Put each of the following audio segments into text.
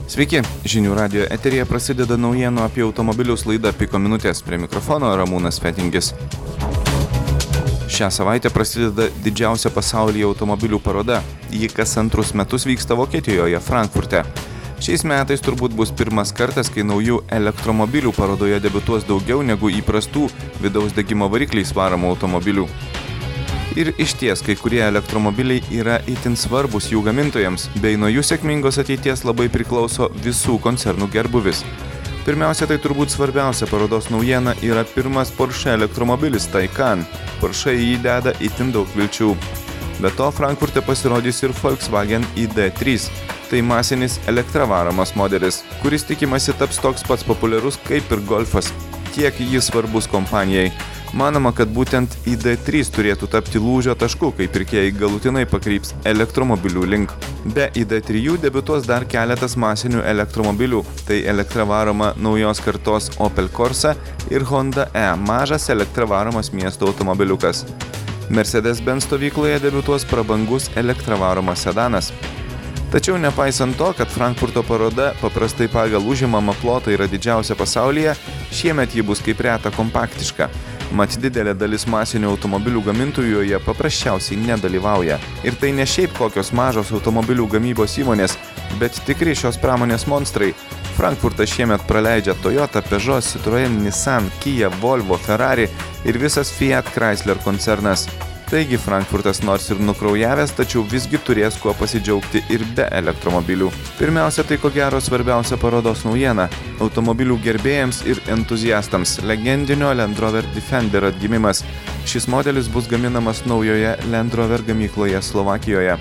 Sveiki, Žinių radijo eteryje prasideda naujienų apie automobilius laida Piko minutės. Prie mikrofono Ramūnas Fetingis. Šią savaitę prasideda didžiausia pasaulyje automobilių paroda. Ji kas antrus metus vyksta Vokietijoje, Frankfurte. Šiais metais turbūt bus pirmas kartas, kai naujų elektromobilių parodoje debiutuos daugiau negu įprastų vidaus degimo varikliais varomų automobilių. Ir išties, kai kurie elektromobiliai yra itin svarbus jų gamintojams, bei nuo jų sėkmingos ateities labai priklauso visų koncernų gerbuvis. Pirmiausia, tai turbūt svarbiausia parodos naujiena yra pirmas Porsche elektromobilis Taycan. Porsche į jį deda itin daug vilčių. Be to, Frankfurte pasirodys ir Volkswagen ID3. Tai masinis elektravaromas modelis, kuris tikimasi taps toks pats populiarus kaip ir Golfas. Tiek jis svarbus kompanijai. Manoma, kad būtent ID3 turėtų tapti lūžio tašku, kai pirkėjai galutinai pakryps elektromobilių link. Be ID3 debiutuos dar keletas masinių elektromobilių, tai elektravaroma naujos kartos Opel Corsa ir Honda E, mažas elektravaromas miesto automobiliukas. Mercedes-Benz stovykloje debiutuos prabangus elektravaromas sedanas. Tačiau nepaisant to, kad Frankfurto paroda paprastai pagal užimamą plotą yra didžiausia pasaulyje, šiemet ji bus kaip reta kompaktiška. Mat didelė dalis masinių automobilių gamintojų joje paprasčiausiai nedalyvauja. Ir tai ne šiaip kokios mažos automobilių gamybos įmonės, bet tikri šios pramonės monstrai. Frankfurtas šiemet praleidžia Toyota, Peugeot, Citroën, Nissan, Kia, Volvo, Ferrari ir visas Fiat Chrysler koncernas. Taigi Frankfurtas nors ir nukraujavęs, tačiau visgi turės kuo pasidžiaugti ir be elektromobilių. Pirmiausia, tai ko gero svarbiausia parodos naujiena – automobilių gerbėjams ir entuziastams legendinio Land Rover Defender atgimimas. Šis modelis bus gaminamas naujoje Land Rover gamykloje Slovakijoje.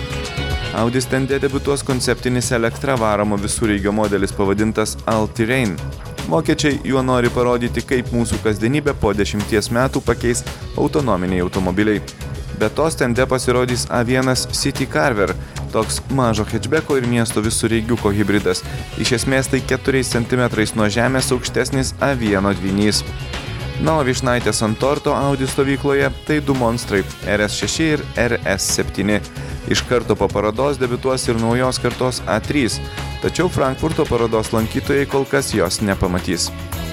Audi stende debiutuos konceptinis elektravaromo visureigio modelis pavadintas All-Terrain. Vokiečiai juo nori parodyti, kaip mūsų kasdienybę po 10 metų pakeis autonominiai automobiliai. Be to stende pasirodys A1 City Carver, toks mažo hatchbacko ir miesto visureigiuko hybridas. Iš esmės tai 4 cm nuo žemės aukštesnis A1 dvynys. Na, o vyšnaitės ant torto Audi stovykloje tai du monstrai RS6 ir RS7. Iš karto po parodos debiutuos ir naujos kartos A3, tačiau Frankfurto parodos lankytojai kol kas jos nepamatys.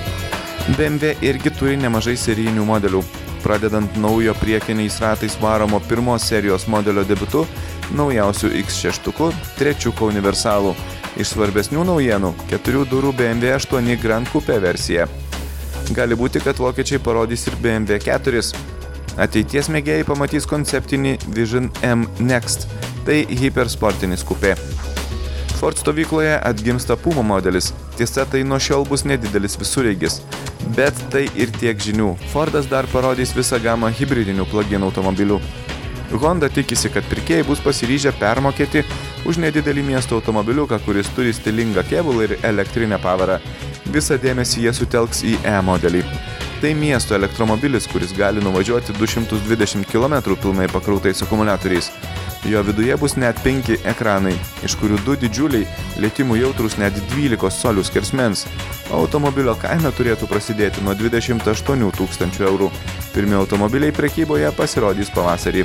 BMW irgi turi nemažai serijinių modelių. Pradedant naujo priekiniais ratais varomo pirmos serijos modelio debiutu, naujausių X6, trečiuko universalų. Iš svarbesnių naujienų – 4 durų BMW 8 Grand Coupe versija. Gali būti, kad vokiečiai parodys ir BMW 4. Ateities mėgėjai pamatys konceptinį Vision M Next, tai hipersportinis kupė. Ford stovykloje atgimsta Puma modelis, tiesa tai nuo šiol bus nedidelis visureigis, bet tai ir tiek žinių. Fordas dar parodys visą gamą hibridinių plug-in automobilių. Honda tikisi, kad pirkėjai bus pasiryžę permokėti už nedidelį miesto automobiliuką, kuris turi stilingą kėbulą ir elektrinę pavarą. Visą dėmesį jie sutelks į E modelį. Tai miesto elektromobilis, kuris gali nuvažiuoti 220 km pilnai pakrautais akumuliatoriais. Jo viduje bus net 5 ekranai, iš kurių 2 didžiuliai, lietimų jautrus net 12 colių skersmens. Automobilio kaina turėtų prasidėti nuo 28 000 eurų. Pirmi automobiliai prekyboje pasirodys pavasarį.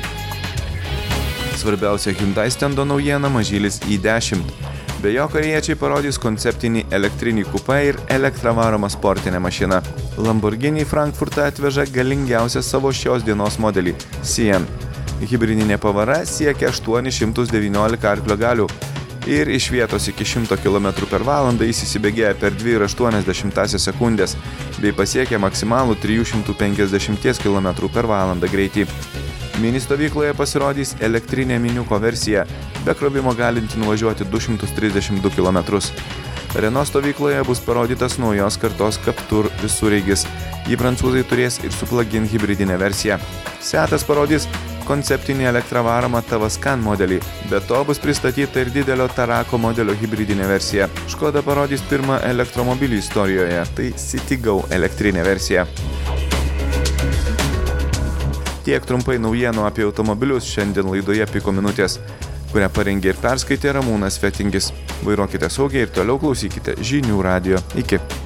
Svarbiausia Hyundai stendo naujiena mažylis i10. Be jo korėjiečiai parodys konceptinį elektrinį kupę ir elektravaromą sportinę mašiną. Lamborghini Frankfurtą atveža galingiausią savo šios dienos modelį – Sienna. Hibridinė pavara siekia 819 arklio galių ir iš vietos iki 100 km/h jis įsibėgėja per 2,8 sekundės bei pasiekia maksimalų 350 km/h greitį. Mini stovykloje pasirodys elektrinė miniuko versija, be krovimo galinti nuvažiuoti 232 km. Renault stovykloje bus parodytas naujos kartos Captur visureigis. Jį prancūzai turės ir su plug-in hibridinę versiją. Seatas parodys konceptinį elektravaromą Tavascan modelį. Be to bus pristatyta ir didelio Tarako modelio hibridinė versija. Škoda parodys pirmą elektromobilį istorijoje, tai Citigo elektrinė versija. Tiek trumpai naujienų apie automobilius šiandien laidoje Piko minutės, kurią parengė ir perskaitė Ramūnas Fetingis. Vairuokite saugiai ir toliau klausykite Žinių radijo. Iki.